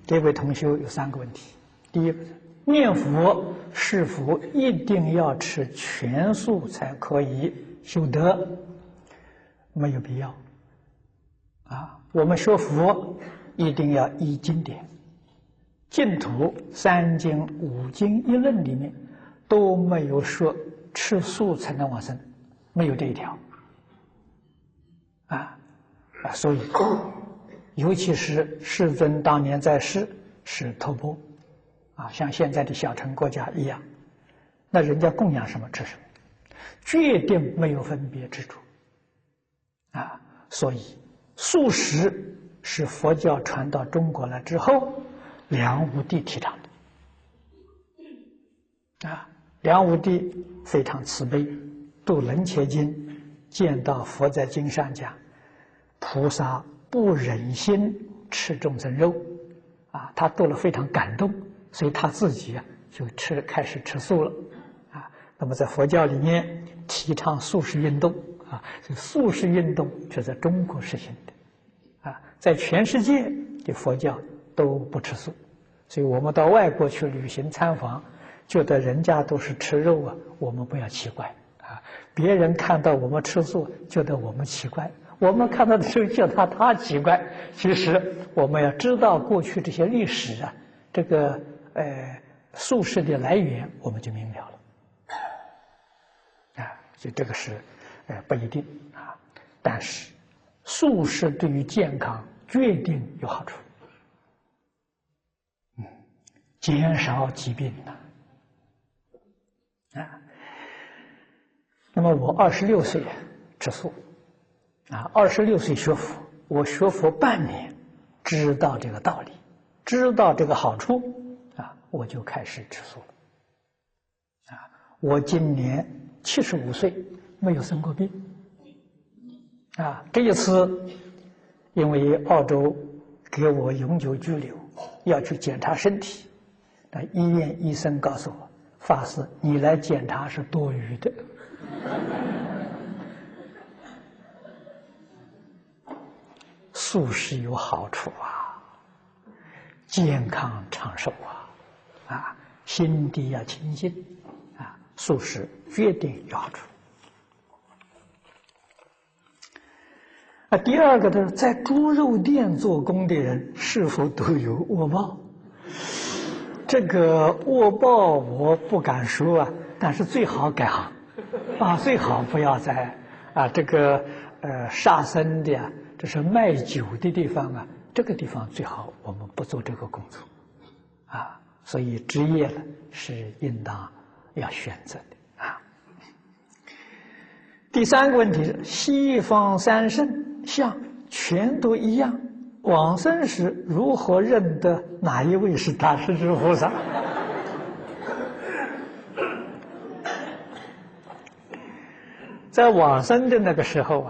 这位同学有3个问题。第一个，念佛是否一定要吃全素才可以修德？没有必要。我们学佛一定要依经典，净土3经5经1论里面都没有说吃素才能往生，没有这一条。所以，尤其是世尊当年在世是托钵，像现在的小乘国家一样，那人家供养什么吃什么，决定没有分别之处。所以素食是佛教传到中国来之后，梁武帝提倡的。梁武帝非常慈悲，读楞伽经，见到佛在经上讲，菩萨不忍心吃众生肉，他读了非常感动，所以他自己就开始吃素了。那么在佛教里面提倡素食运动，这素食运动是在中国实行的，在全世界的佛教都不吃素，所以我们到外国去旅行参访，觉得人家都是吃肉我们不要奇怪别人看到我们吃素，觉得我们奇怪。我们看到的时候觉得他奇怪，其实我们要知道过去这些历史这个素食的来源，我们就明了了。所以这个是不一定但是素食对于健康决定有好处，减少疾病那么我26岁吃素26岁学佛，我学佛半年，知道这个道理，知道这个好处我就开始吃素了我今年75岁，没有生过病这一次因为澳洲给我永久居留，要去检查身体，医院医生告诉我，法师你来检查是多余的素食有好处健康长寿心地要清净素食决定有好处。第二个呢，在猪肉店做工的人是否都有恶报？这个恶报我不敢说但是最好改行最好不要在这个杀生的这是卖酒的地方这个地方最好我们不做这个工作所以职业呢是应当要选择的第3个问题是，西方三圣像全都一样，往生时如何认得哪一位是大势至菩萨？在往生的那个时候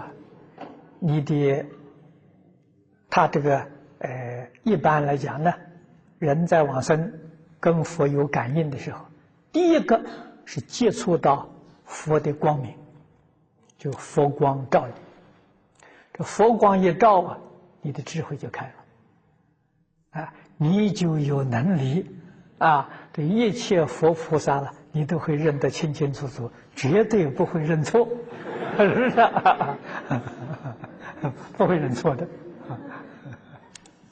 他这个一般来讲呢，人在往生跟佛有感应的时候，第一个是接触到佛的光明，就佛光照你，这佛光一照你的智慧就开了你就有能力这一切佛菩萨你都会认得清清楚楚，绝对不会认错，是不是不会认错的。